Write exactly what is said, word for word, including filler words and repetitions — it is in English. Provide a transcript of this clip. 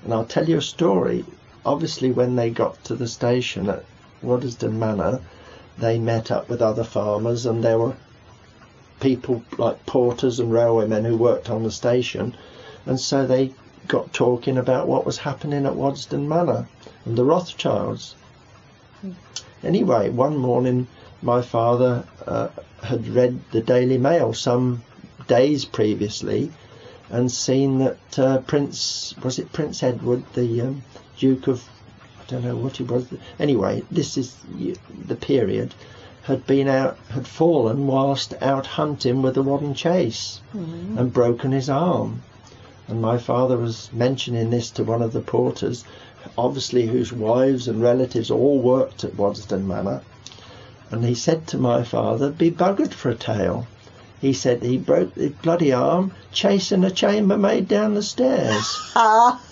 And I'll tell you a story. Obviously, when they got to the station at Waddesdon Manor, they met up with other farmers, and there were people like porters and railwaymen who worked on the station, and so they got talking about what was happening at Waddesdon Manor and the Rothschilds. Mm. Anyway, one morning my father uh, had read the Daily Mail some days previously and seen that uh, Prince, was it Prince Edward, the um, Duke of, I don't know what he was, anyway, this is the period, had been out, had fallen whilst out hunting with the Wadden Chase mm. and broken his arm. And my father was mentioning this to one of the porters, obviously whose wives and relatives all worked at Waddesdon Manor. And he said to my father, be buggered for a tale. He said he broke the bloody arm chasing a chambermaid down the stairs.